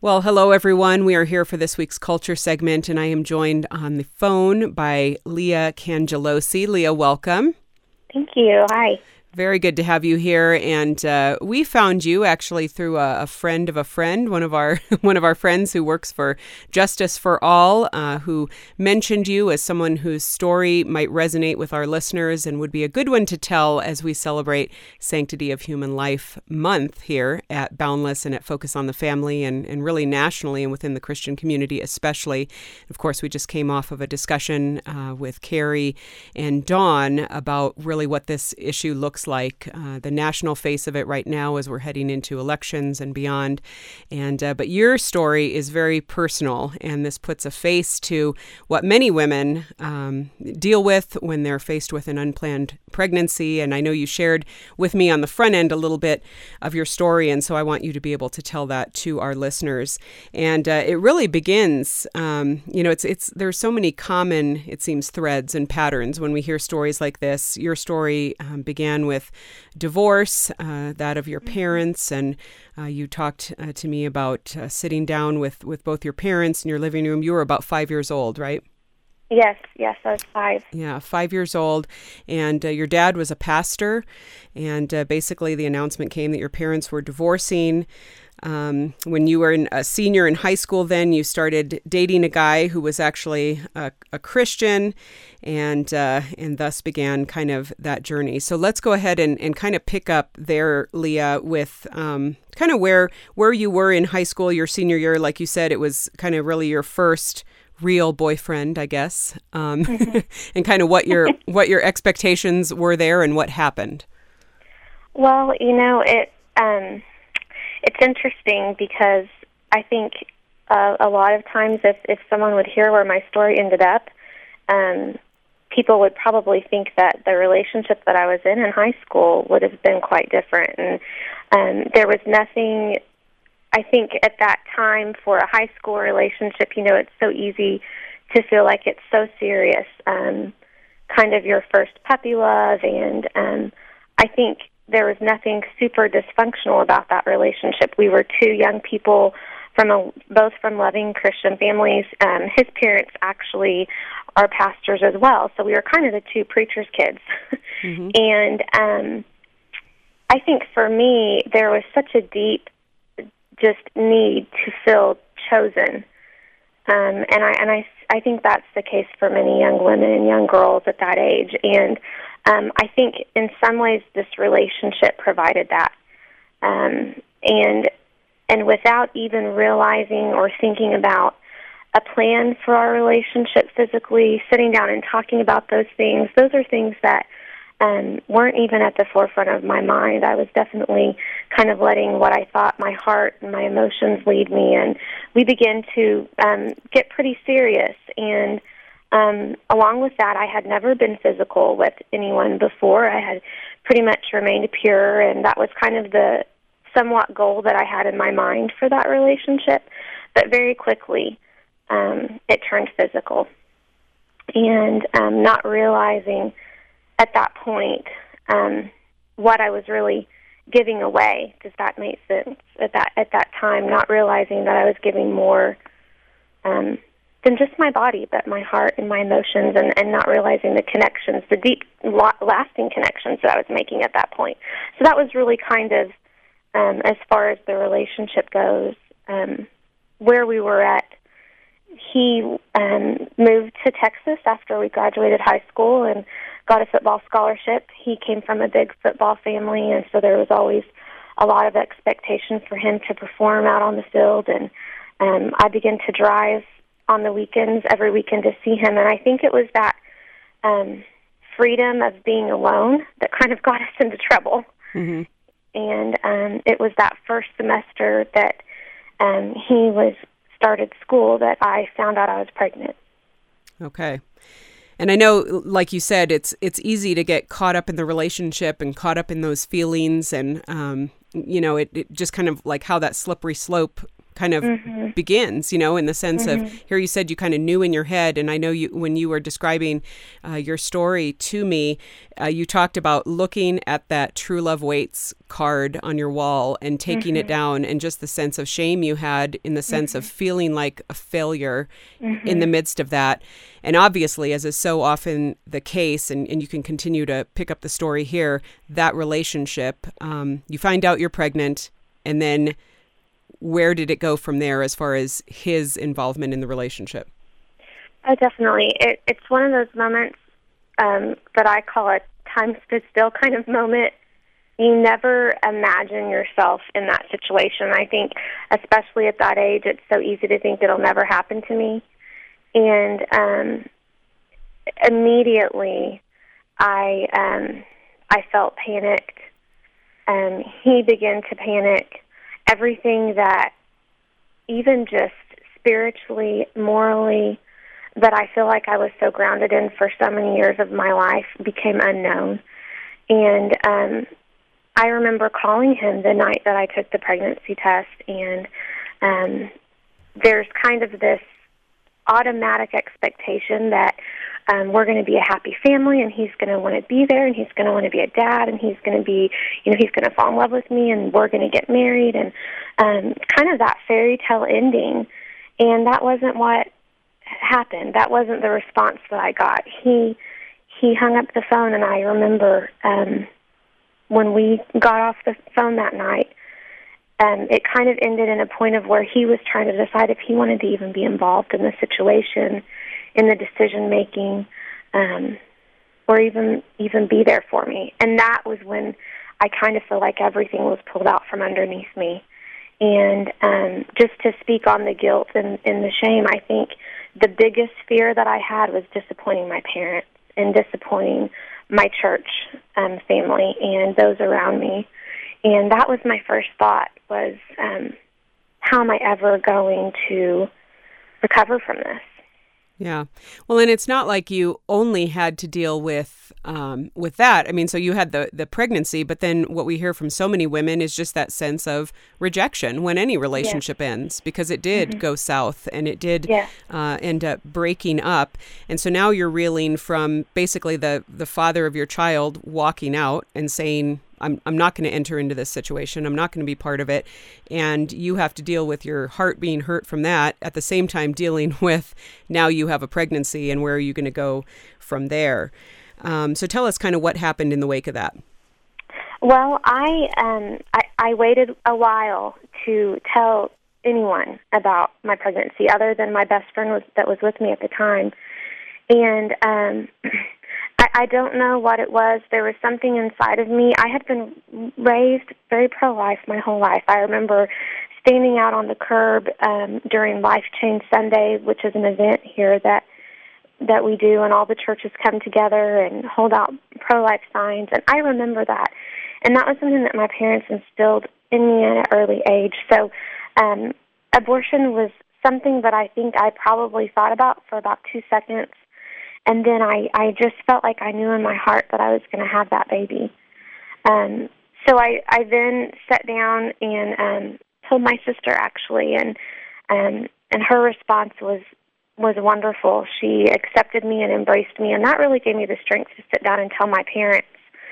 Well, hello, everyone. We are here for this week's Culture segment, and I am joined on the phone by Leah Cangelosi. Leah, welcome. Thank you. Hi. Very good to have you here, and we found you actually through a friend of a friend, one of our friends who works for Justice for All, who mentioned you as someone whose story might resonate with our listeners and would be a good one to tell as we celebrate Sanctity of Human Life Month here at Boundless and at Focus on the Family, and really nationally and within the Christian community especially. Of course, we just came off of a discussion with Carrie and Dawn about really what this issue looks like, the national face of it right now as we're heading into elections and beyond. And but your story is very personal, and this puts a face to what many women deal with when they're faced with an unplanned pregnancy. And I know you shared with me on the front end a little bit of your story, and so I want you to be able to tell that to our listeners. And it really begins, there's so many common, it seems, threads and patterns when we hear stories like this. Your story began with divorce, that of your parents, and you talked to me about sitting down with both your parents in your living room. You were about 5 years old, right? Yes, I was 5. Yeah, 5 years old, and your dad was a pastor, and basically the announcement came that your parents were divorcing. When you were a senior in high school, then you started dating a guy who was actually a Christian, and thus began kind of that journey. So let's go ahead and kind of pick up there, Leah, with kind of where you were in high school, your senior year. Like you said, it was kind of really your first real boyfriend, I guess, and kind of what your expectations were there and what happened. Well, it's interesting because I think a lot of times if someone would hear where my story ended up, people would probably think that the relationship that I was in high school would have been quite different. And there was nothing, I think, at that time for a high school relationship. It's so easy to feel like it's so serious, kind of your first puppy love, and I think there was nothing super dysfunctional about that relationship. We were two young people both from loving Christian families. His parents actually are pastors as well, so we were kind of the two preacher's kids. Mm-hmm. And I think for me, there was such a deep just need to feel chosen. And I think that's the case for many young women and young girls at that age. And I think in some ways this relationship provided that. And without even realizing or thinking about a plan for our relationship physically, sitting down and talking about those are things that weren't even at the forefront of my mind. I was definitely kind of letting what I thought my heart and my emotions lead me, and we began to get pretty serious. And along with that, I had never been physical with anyone before. I had pretty much remained pure, and that was kind of the somewhat goal that I had in my mind for that relationship. But very quickly, it turned physical. And not realizing at that point what I was really giving away. Does that make sense? At that time, not realizing that I was giving more than just my body, but my heart and my emotions, and not realizing the connections, the deep, lasting connections that I was making at that point. So that was really kind of, as far as the relationship goes, where we were at. He moved to Texas after we graduated high school and got a football scholarship. He came from a big football family, and so there was always a lot of expectation for him to perform out on the field. And I began to drive on the weekends, every weekend, to see him. And I think it was that freedom of being alone that kind of got us into trouble. Mm-hmm. And it was that first semester that he started school that I found out I was pregnant. Okay. And I know, like you said, it's easy to get caught up in the relationship and caught up in those feelings, and it just kind of like how that slippery slope kind of begins, in the sense of, here you said you kind of knew in your head, and I know when you were describing your story to me, you talked about looking at that True Love Waits card on your wall and taking it down, and just the sense of shame you had in the sense of feeling like a failure in the midst of that. And obviously, as is so often the case, and you can continue to pick up the story here, that relationship, you find out you're pregnant, and then where did it go from there as far as his involvement in the relationship? Oh, definitely. It's one of those moments that I call a time stood still kind of moment. You never imagine yourself in that situation. I think, especially at that age, it's so easy to think it'll never happen to me. And immediately, I felt panicked. He began to panic. Everything that, even just spiritually, morally, that I feel like I was so grounded in for so many years of my life became unknown. And I remember calling him the night that I took the pregnancy test, and there's kind of this automatic expectation that we're going to be a happy family, and he's going to want to be there, and he's going to want to be a dad, and he's going to be, he's going to fall in love with me, and we're going to get married, and kind of that fairy tale ending. And that wasn't what happened. That wasn't the response that I got. He hung up the phone, and I remember when we got off the phone that night, it kind of ended in a point of where he was trying to decide if he wanted to even be involved in the situation, in the decision-making, or even be there for me. And that was when I kind of feel like everything was pulled out from underneath me. And just to speak on the guilt and the shame, I think the biggest fear that I had was disappointing my parents and disappointing my church family and those around me. And that was my first thought, was how am I ever going to recover from this? Yeah. Well, and it's not like you only had to deal with that. I mean, so you had the pregnancy, but then what we hear from so many women is just that sense of rejection when any relationship ends, because it did go south, and it did end up breaking up. And so now you're reeling from basically the father of your child walking out and saying, I'm not going to enter into this situation. I'm not going to be part of it. And you have to deal with your heart being hurt from that, at the same time dealing with now you have a pregnancy, and where are you going to go from there? So tell us kind of what happened in the wake of that. Well, I waited a while to tell anyone about my pregnancy other than my best friend that was with me at the time. And I don't know what it was. There was something inside of me. I had been raised very pro-life my whole life. I remember standing out on the curb during Life Change Sunday, which is an event here that we do, and all the churches come together and hold out pro-life signs. And I remember that. And that was something that my parents instilled in me at an early age. So abortion was something that I think I probably thought about for about 2 seconds. And then I just felt like I knew in my heart that I was going to have that baby. So I then sat down and told my sister, actually, and her response was wonderful. She accepted me and embraced me, and that really gave me the strength to sit down and tell my parents.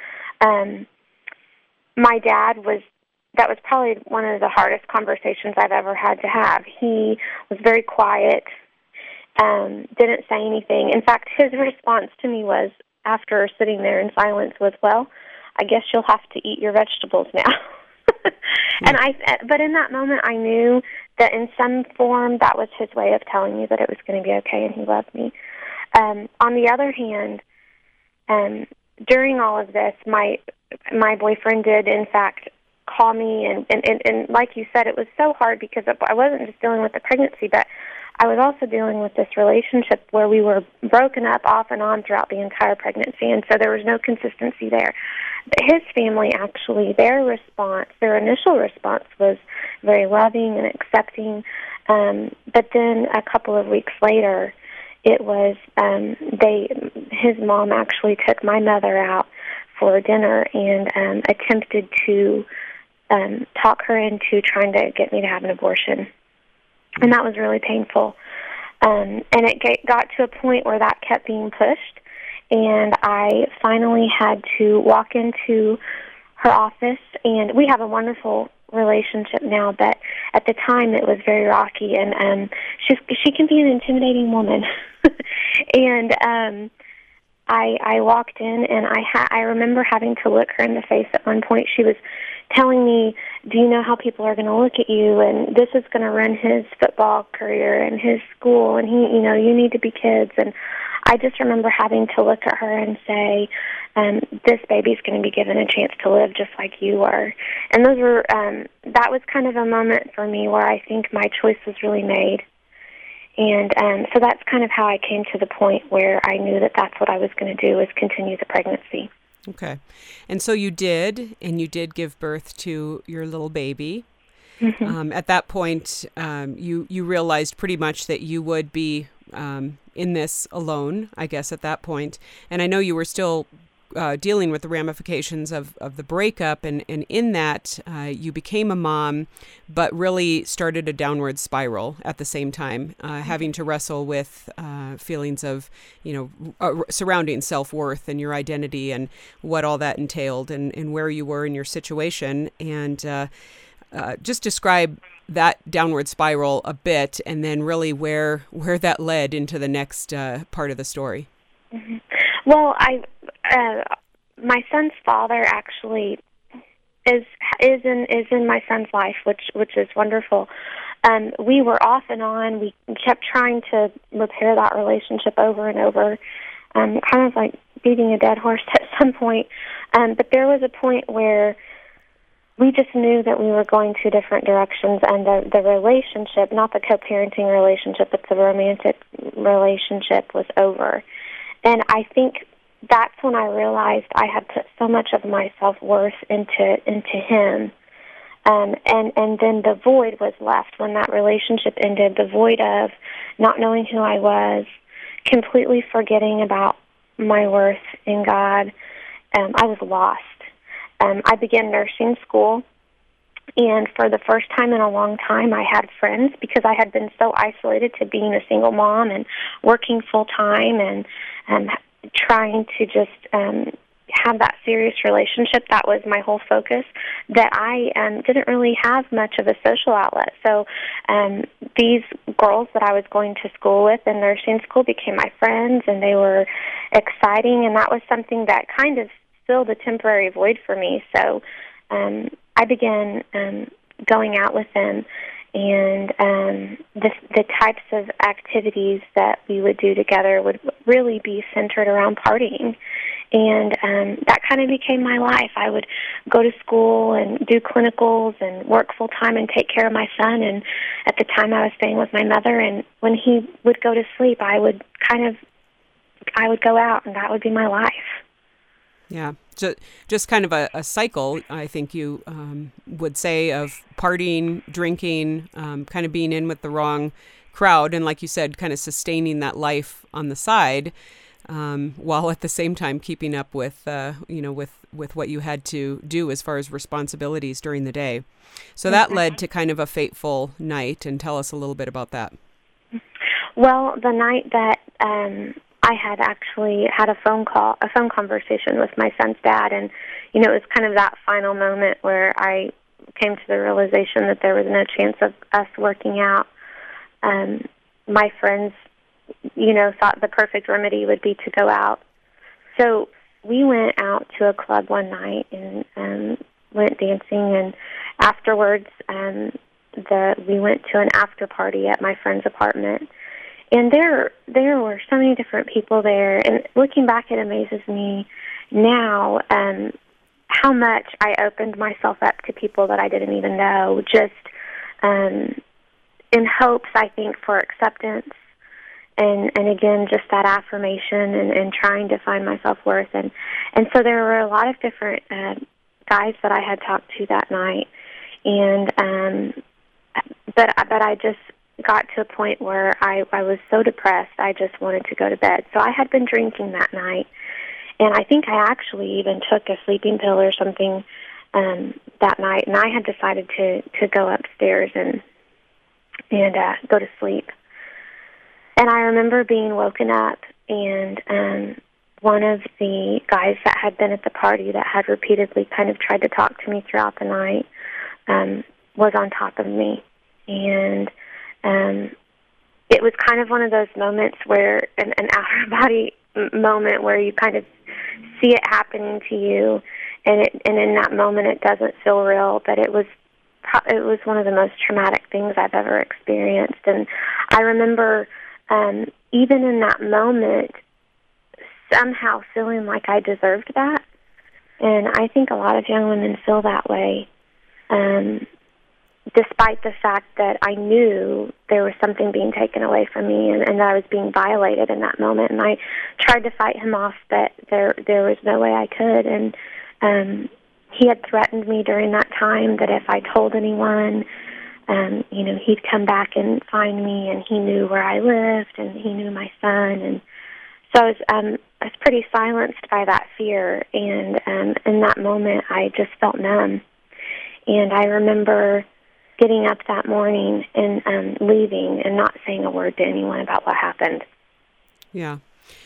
My dad that was probably one of the hardest conversations I've ever had to have. He was very quiet. Didn't say anything. In fact, his response to me was, after sitting there in silence, was, "Well, I guess you'll have to eat your vegetables now." But in that moment, I knew that in some form that was his way of telling me that it was going to be okay and he loved me. On the other hand, during all of this, my boyfriend did, in fact, call me, and like you said, it was so hard because I wasn't just dealing with the pregnancy, but I was also dealing with this relationship where we were broken up off and on throughout the entire pregnancy, and so there was no consistency there. But his family, actually, their initial response was very loving and accepting, but then a couple of weeks later, it was his mom actually took my mother out for dinner and attempted to talk her into trying to get me to have an abortion. And that was really painful. And it got to a point where that kept being pushed, and I finally had to walk into her office, and we have a wonderful relationship now, but at the time it was very rocky, and she can be an intimidating woman. And I walked in, and I remember having to look her in the face at one point. She was telling me, do you know how people are going to look at you, and this is going to ruin his football career and his school, and you need to be kids. And I just remember having to look at her and say, this baby's going to be given a chance to live just like you are. And that was kind of a moment for me where I think my choice was really made. And so that's kind of how I came to the point where I knew that that's what I was going to do, is continue the pregnancy. Okay. And so you did, and you did give birth to your little baby. Mm-hmm. At that point, you realized pretty much that you would be in this alone, I guess, at that point. And I know you were still dealing with the ramifications of the breakup, and in that you became a mom, but really started a downward spiral at the same time, having to wrestle with feelings of, surrounding self-worth and your identity and what all that entailed, and where you were in your situation. And just describe that downward spiral a bit, and then really where that led into the next part of the story. Mm-hmm. Well, my son's father actually is in my son's life, which is wonderful. We were off and on. We kept trying to repair that relationship over and over, kind of like beating a dead horse at some point. But there was a point where we just knew that we were going two different directions, and the relationship, not the co-parenting relationship, but the romantic relationship, was over. And I think that's when I realized I had put so much of my self-worth into him. And then the void was left when that relationship ended, the void of not knowing who I was, completely forgetting about my worth in God. I was lost. I began nursing school, and for the first time in a long time, I had friends, because I had been so isolated to being a single mom and working full-time and trying to just have that serious relationship. That was my whole focus, that I didn't really have much of a social outlet. So these girls that I was going to school with in nursing school became my friends, and they were exciting, and that was something that kind of filled a temporary void for me. So I began going out with them, and the types of activities that we would do together would really be centered around partying. And that kind of became my life. I would go to school and do clinicals and work full-time and take care of my son. And at the time I was staying with my mother, and when he would go to sleep, I would go out, and that would be my life. Yeah, so just kind of a cycle, I think you would say, of partying, drinking, kind of being in with the wrong crowd, and like you said, kind of sustaining that life on the side, while at the same time keeping up with with what you had to do as far as responsibilities during the day. So that led to kind of a fateful night, and tell us a little bit about that. Well, the night that I had actually had a phone conversation with my son's dad, and it was kind of that final moment where I came to the realization that there was no chance of us working out. My friends, thought the perfect remedy would be to go out. So we went out to a club one night and went dancing, and afterwards we went to an after party at my friend's apartment. And there were so many different people there. And looking back, it amazes me now how much I opened myself up to people that I didn't even know, just in hopes, I think, for acceptance. And again, just that affirmation and trying to find my self-worth. And so there were a lot of different guys that I had talked to that night. And but I just got to a point where I was so depressed, I just wanted to go to bed. So I had been drinking that night, and I think I actually even took a sleeping pill or something that night, and I had decided to go upstairs and and go to sleep. And I remember being woken up, and one of the guys that had been at the party that had repeatedly kind of tried to talk to me throughout the night was on top of me. And it was kind of one of those moments where, an out-of-body moment where you kind of see it happening to you, and in that moment it doesn't feel real, but it was one of the most traumatic things I've ever experienced. And I remember even in that moment somehow feeling like I deserved that. And I think a lot of young women feel that way, despite the fact that I knew there was something being taken away from me, and that I was being violated in that moment. And I tried to fight him off, but there was no way I could. And he had threatened me during that time that if I told anyone, he'd come back and find me, and he knew where I lived, and he knew my son. And so I was pretty silenced by that fear, and in that moment I just felt numb. And I remember getting up that morning and leaving and not saying a word to anyone about what happened. Yeah.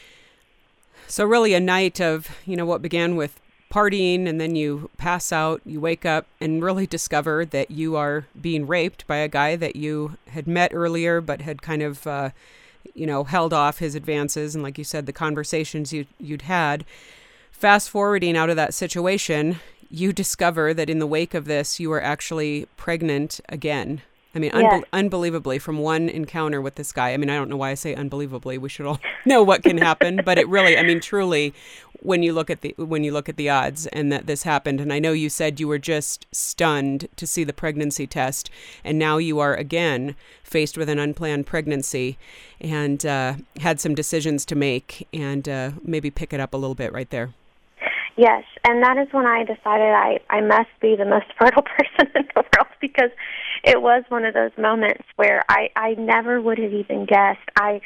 So really a night of, what began with partying, and then you pass out, you wake up and really discover that you are being raped by a guy that you had met earlier but had kind of, held off his advances. And like you said, the conversations you'd had. Fast forwarding out of that situation, you discover that in the wake of this, you were actually pregnant again. I mean, yes. Unbelievably, from one encounter with this guy. I mean, I don't know why I say unbelievably. We should all know what can happen, but it really, truly, when you look at the odds and that this happened, and I know you said you were just stunned to see the pregnancy test, and now you are again faced with an unplanned pregnancy, and had some decisions to make, and maybe pick it up a little bit right there. Yes, and that is when I decided I must be the most fertile person in the world, because it was one of those moments where I never would have even guessed. I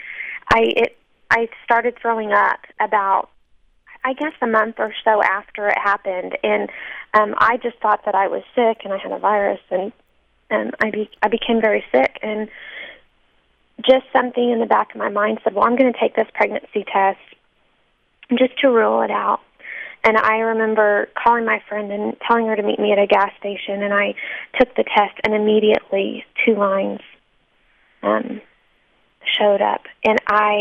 started throwing up about, I guess, a month or so after it happened, and I just thought that I was sick and I had a virus, and I became very sick, and just something in the back of my mind said, well, I'm going to take this pregnancy test just to rule it out. And I remember calling my friend and telling her to meet me at a gas station, and I took the test, and immediately 2 lines showed up, and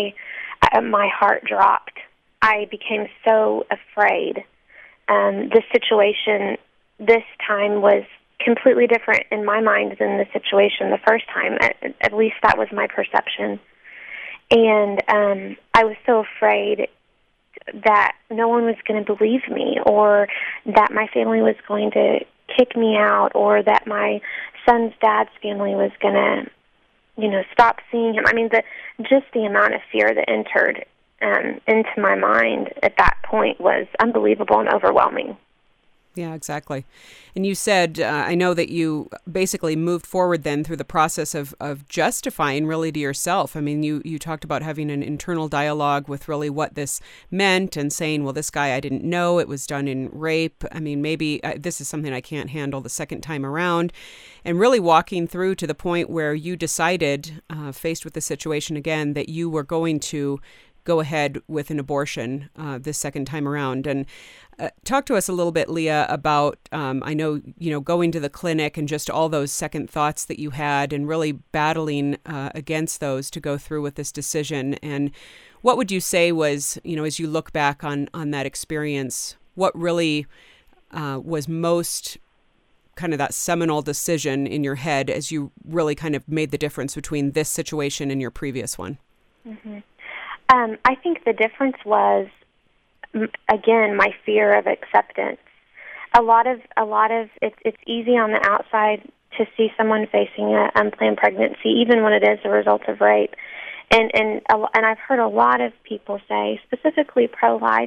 my heart dropped. I became so afraid. The situation this time was completely different in my mind than the situation the first time. At least that was my perception. And I was so afraid that no one was going to believe me, or that my family was going to kick me out, or that my son's dad's family was going to, stop seeing him. I mean, just the amount of fear that entered into my mind at that point was unbelievable and overwhelming. Yeah, exactly. And you said, I know that you basically moved forward then through the process of justifying really to yourself. I mean, you talked about having an internal dialogue with really what this meant, and saying, well, this guy I didn't know, it was done in rape. I mean, maybe this is something I can't handle the second time around. And really walking through to the point where you decided, faced with the situation again, that you were going to go ahead with an abortion this second time around. And talk to us a little bit, Leah, about, I know, going to the clinic and just all those second thoughts that you had, and really battling against those to go through with this decision. And what would you say was, as you look back on that experience, what really was most kind of that seminal decision in your head as you really kind of made the difference between this situation and your previous one? Mm-hmm. I think the difference was, again, my fear of acceptance. A lot of it's easy on the outside to see someone facing an unplanned pregnancy, even when it is a result of rape. And I've heard a lot of people say, specifically pro-life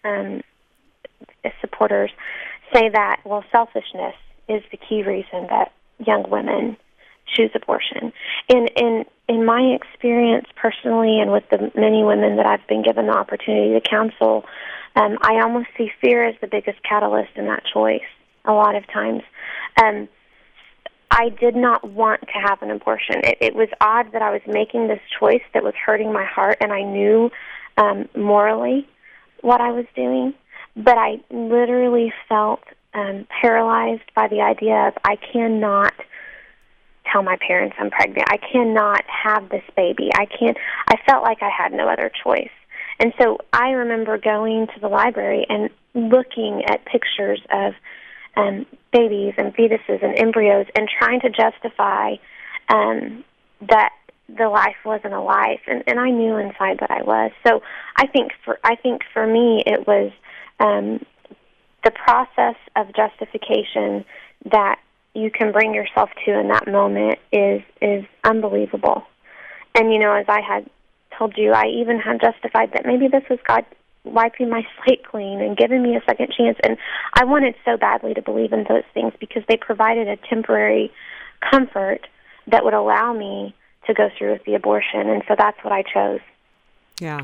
supporters, say that, well, selfishness is the key reason that young women choose abortion. In my experience personally, and with the many women that I've been given the opportunity to counsel, I almost see fear as the biggest catalyst in that choice a lot of times. I did not want to have an abortion. It was odd that I was making this choice that was hurting my heart, and I knew morally what I was doing, but I literally felt paralyzed by the idea of I cannot tell my parents I'm pregnant. I cannot have this baby. I felt like I had no other choice. And so I remember going to the library and looking at pictures of babies and fetuses and embryos and trying to justify that the life wasn't a life, and I knew inside that I was. So I think for me it was the process of justification that you can bring yourself to in that moment is unbelievable. And as I had told you, I even had justified that maybe this was God wiping my slate clean and giving me a second chance. And I wanted so badly to believe in those things because they provided a temporary comfort that would allow me to go through with the abortion. And so that's what I chose. Yeah.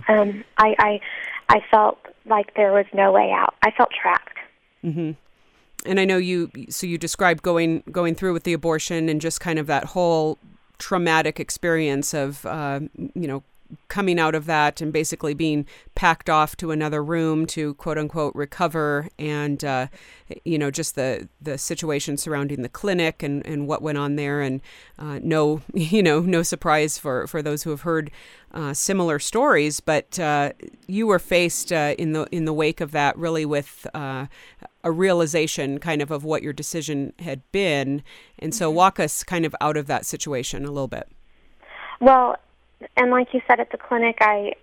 I felt like there was no way out. I felt trapped. Mm-hmm. And I know you described going through with the abortion and just kind of that whole traumatic experience of, coming out of that and basically being packed off to another room to quote unquote recover, and just the situation surrounding the clinic and what went on there, and no surprise for those who have heard similar stories, but you were faced in the wake of that really with a realization kind of what your decision had been, and so walk us kind of out of that situation a little bit. Well, and like you said, at the clinic,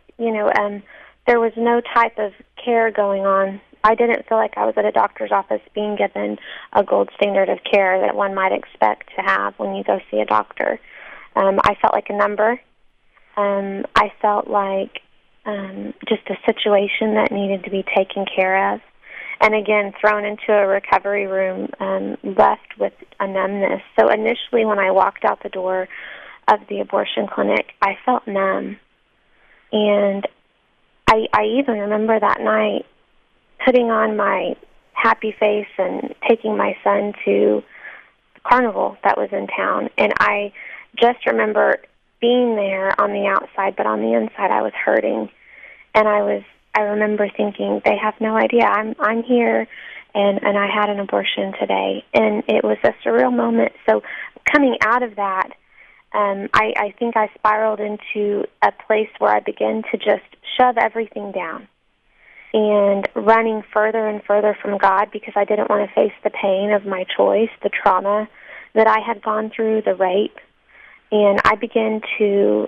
there was no type of care going on. I didn't feel like I was at a doctor's office being given a gold standard of care that one might expect to have when you go see a doctor. I felt like a number. I felt like just a situation that needed to be taken care of. And again, thrown into a recovery room, left with a numbness. So initially when I walked out the door of the abortion clinic, I felt numb. And I even remember that night putting on my happy face and taking my son to the carnival that was in town. And I just remember being there on the outside, but on the inside I was hurting. And I remember thinking, they have no idea I'm here, and I had an abortion today. And it was a surreal moment. So coming out of that, I think I spiraled into a place where I began to just shove everything down and running further and further from God because I didn't want to face the pain of my choice, the trauma that I had gone through, the rape. And I began to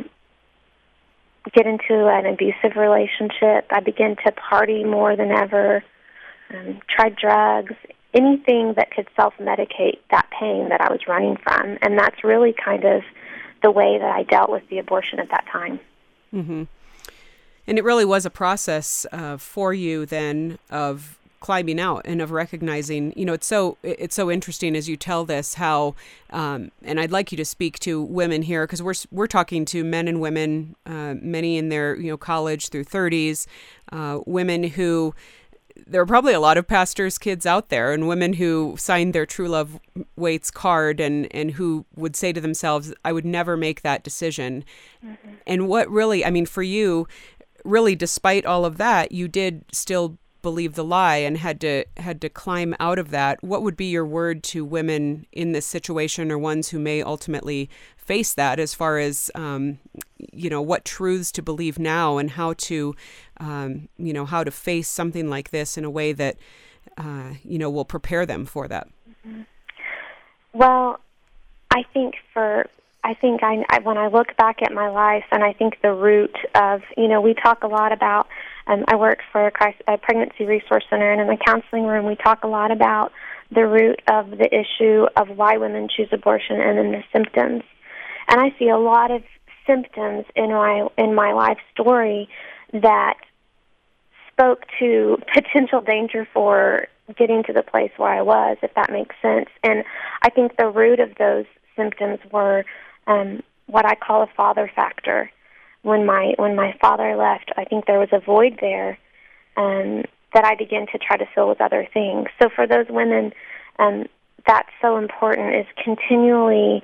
get into an abusive relationship. I began to party more than ever, tried drugs, anything that could self-medicate that pain that I was running from. And that's really kind of the way that I dealt with the abortion at that time. Mm-hmm. And it really was a process for you then of climbing out and of recognizing, it's so interesting as you tell this how, and I'd like you to speak to women here because we're talking to men and women, many in their college through 30s, women who. There are probably a lot of pastors' kids out there and women who signed their True Love Waits card and who would say to themselves, I would never make that decision. Mm-hmm. And what really, for you, really, despite all of that, you did still believe the lie and had to climb out of that. What would be your word to women in this situation or ones who may ultimately face that as far as, what truths to believe now and how to, how to face something like this in a way that, will prepare them for that? Mm-hmm. Well, I think when I look back at my life and I think the root of, we talk a lot about, I work for a pregnancy resource center, and in the counseling room we talk a lot about the root of the issue of why women choose abortion and then the symptoms. And I see a lot of symptoms in my life story that spoke to potential danger for getting to the place where I was, if that makes sense. And I think the root of those symptoms were what I call a father factor. When my father left, I think there was a void there that I began to try to fill with other things. So for those women that's so important is continually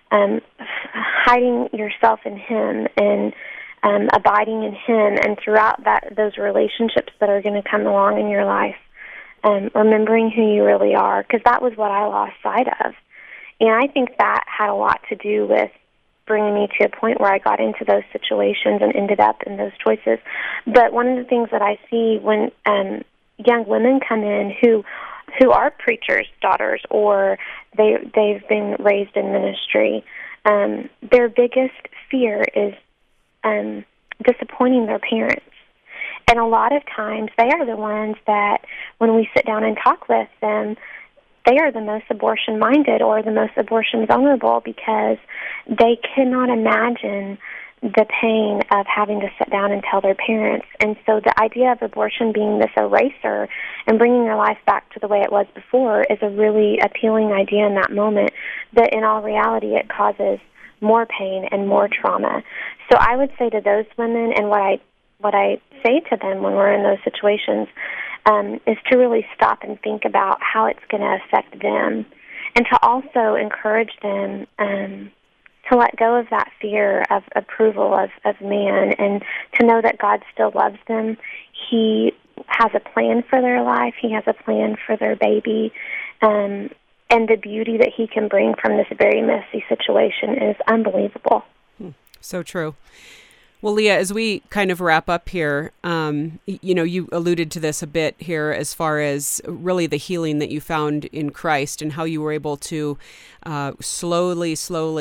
hiding yourself in Him and abiding in Him, and throughout those relationships that are going to come along in your life, remembering who you really are, because that was what I lost sight of. And I think that had a lot to do with bringing me to a point where I got into those situations and ended up in those choices. But one of the things that I see when young women come in who are preachers' daughters, or they've been raised in ministry, their biggest fear is disappointing their parents. And a lot of times they are the ones that, when we sit down and talk with them, they are the most abortion-minded or the most abortion-vulnerable, because they cannot imagine the pain of having to sit down and tell their parents. And so the idea of abortion being this eraser and bringing their life back to the way it was before is a really appealing idea in that moment, but in all reality it causes more pain and more trauma. So I would say to those women, and what I say to them when we're in those situations, is to really stop and think about how it's going to affect them, and to also encourage them to let go of that fear of approval of man, and to know that God still loves them. He has a plan for their life. He has a plan for their baby, and the beauty that He can bring from this very messy situation is unbelievable. So true. Well, Leah, as we kind of wrap up here, you alluded to this a bit here as far as really the healing that you found in Christ, and how you were able to slowly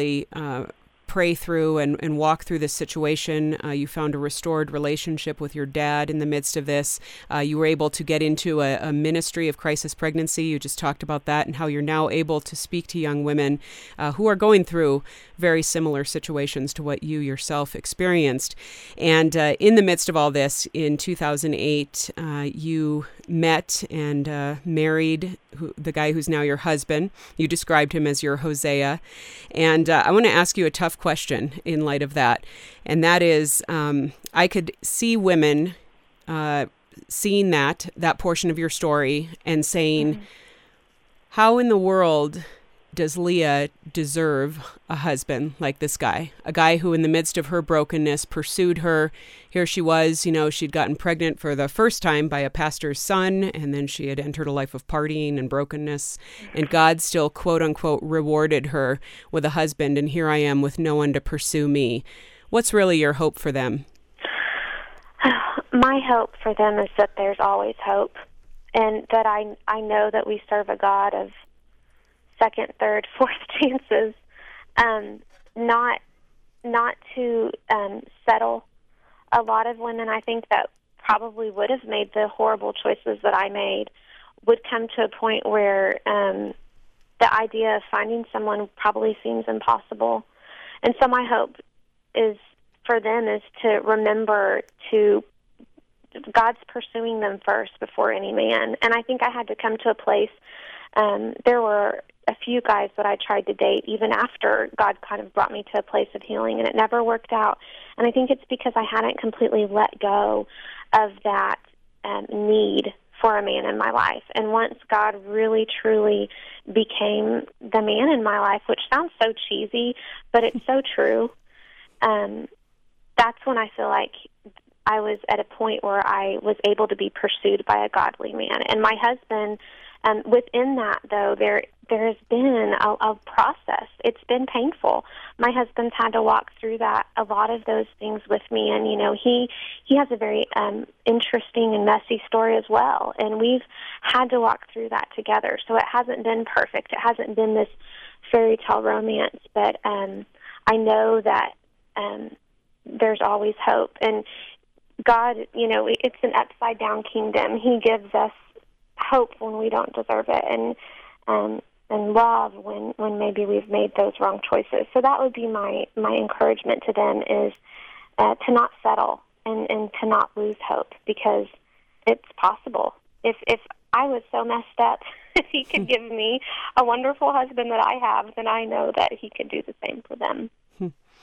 pray through and walk through this situation. You found a restored relationship with your dad in the midst of this. You were able to get into a ministry of crisis pregnancy. You just talked about that, and how you're now able to speak to young women who are going through very similar situations to what you yourself experienced. And in the midst of all this, in 2008, you met and married the guy who's now your husband. You described him as your Hosea. And I want to ask you a tough question in light of that. And that is, I could see women seeing that portion of your story and saying, how in the world does Leah deserve a husband like this guy? A guy who, in the midst of her brokenness, pursued her. Here she was, she'd gotten pregnant for the first time by a pastor's son, and then she had entered a life of partying and brokenness, and God still, quote unquote, rewarded her with a husband, and here I am with no one to pursue me. What's really your hope for them? My hope for them is that there's always hope, and that I know that we serve a God of second, third, fourth chances, not to settle. A lot of women, I think, that probably would have made the horrible choices that I made would come to a point where the idea of finding someone probably seems impossible. And so my hope is for them is to remember to God's pursuing them first before any man. And I think I had to come to a place, there were a few guys that I tried to date even after God kind of brought me to a place of healing, and it never worked out. And I think it's because I hadn't completely let go of that need for a man in my life. And once God really, truly became the man in my life, which sounds so cheesy, but it's so true, that's when I feel like I was at a point where I was able to be pursued by a godly man. And my husband, within that, though, there has been a process. It's been painful. My husband's had to walk through a lot of those things with me, and he has a very interesting and messy story as well, and we've had to walk through that together. So it hasn't been perfect. It hasn't been this fairy tale romance, but I know that there's always hope. And God, it's an upside down kingdom. He gives us hope when we don't deserve it, and love when maybe we've made those wrong choices. So that would be my encouragement to them, is to not settle and to not lose hope, because it's possible. If I was so messed up, if He could give me a wonderful husband that I have, then I know that He could do the same for them.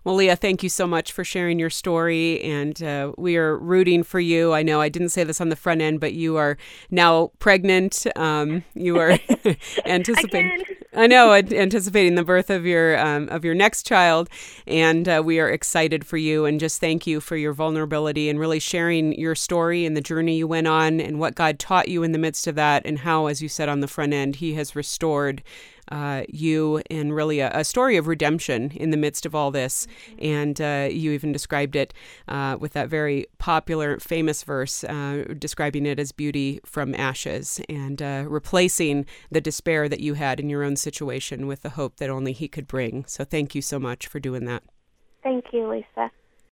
Well, Leah, thank you so much for sharing your story, and we are rooting for you. I know I didn't say this on the front end, but you are now pregnant. You are anticipating. I know, anticipating the birth of your next child, and we are excited for you. And just thank you for your vulnerability and really sharing your story and the journey you went on, and what God taught you in the midst of that, and how, as you said on the front end, He has restored you, and really a story of redemption in the midst of all this. And you even described it with that very popular, famous verse, describing it as beauty from ashes, and replacing the despair that you had in your own situation with the hope that only He could bring. So thank you so much for doing that. Thank you, Lisa.